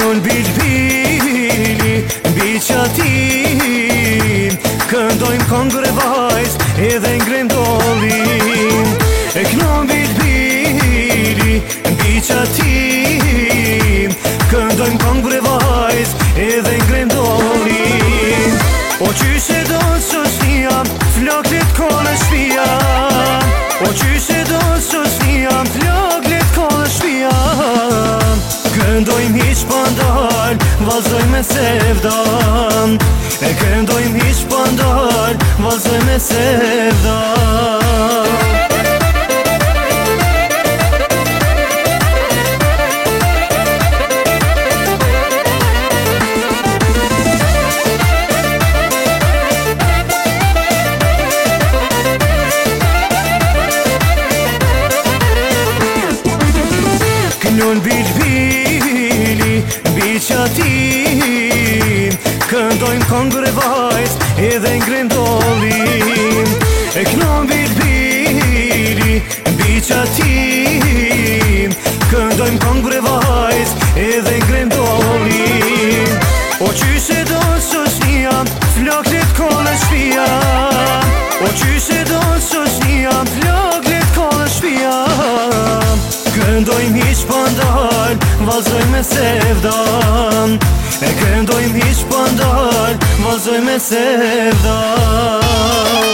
Kënon bilbili mbi qatin, këndojmë kongre vajz edhe ngrem dolin. E kënon bilbili mbi qatin, këndojmë kongre vajz edhe ngrem dolin. O qyshe do të sosnia, floklet kone shpia. O qyshe do të sosnia, floklet kone shpia. Këndojmë hiq pandal, vazhdojmë me sevdan. E këndojmë hiq pandal, vazhdojmë me sevdan. Kënon bilbili mbi qatin, këndojmë kongre vajz edhe ngrem dolin. E kënon bilbili mbi qatin, këndojmë kongre vajz edhe ngrem dolin. O qyshe do të sosnia, floklet kone shpia. O qyshe do të sosnia, floklet kone shpia. Këndojmë hiq pandal, vazhdojmë me sevdan. E këndojmë hiq pandal, vazhdojmë me sevdan.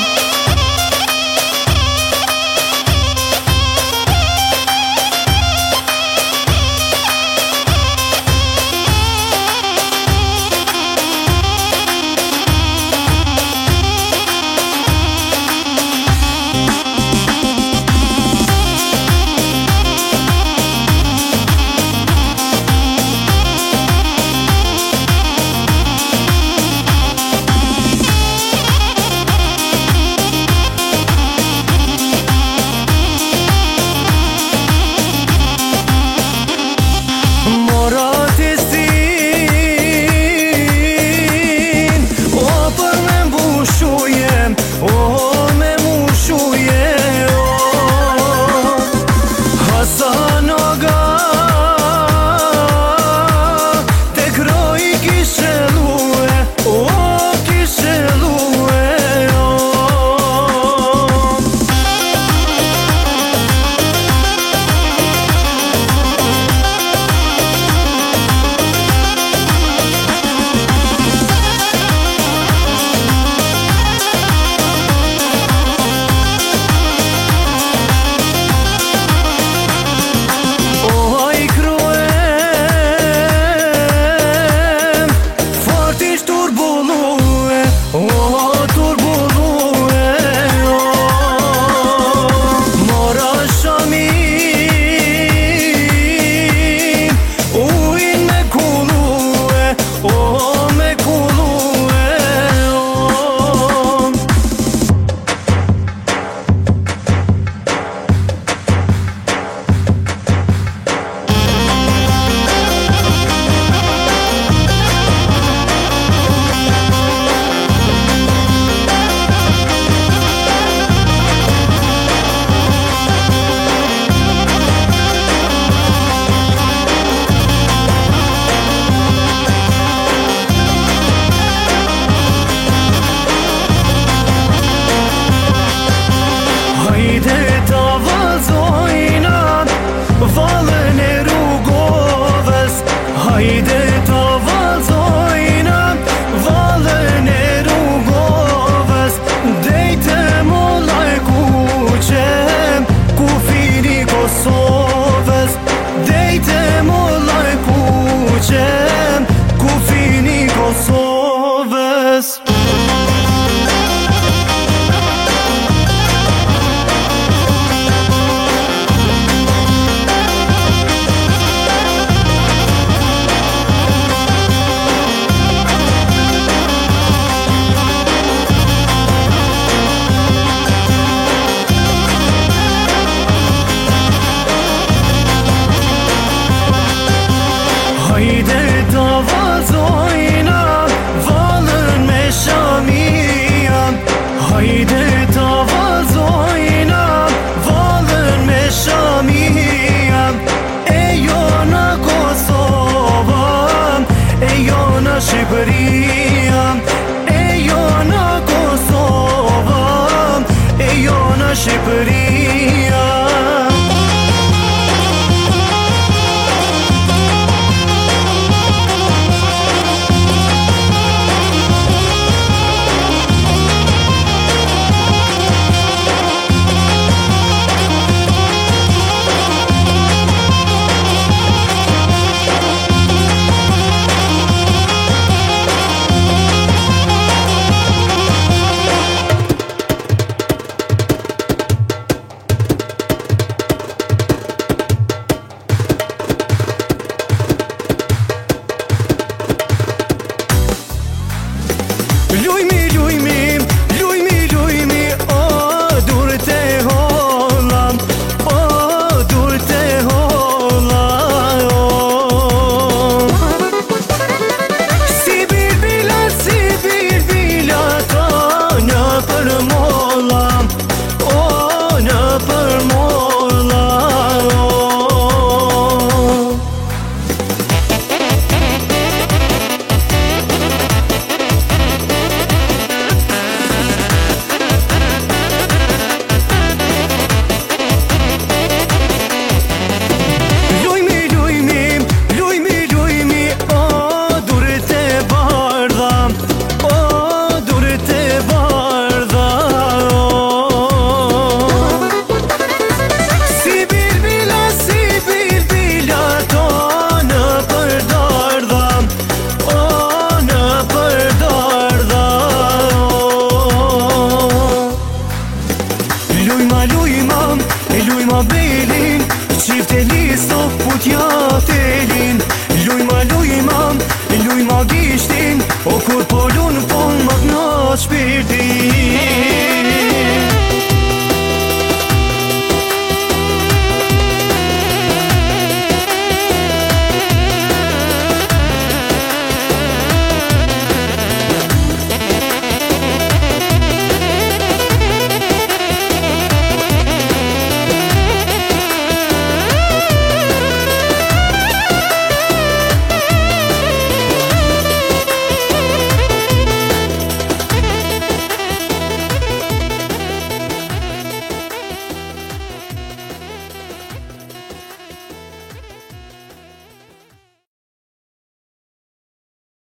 Shqipëri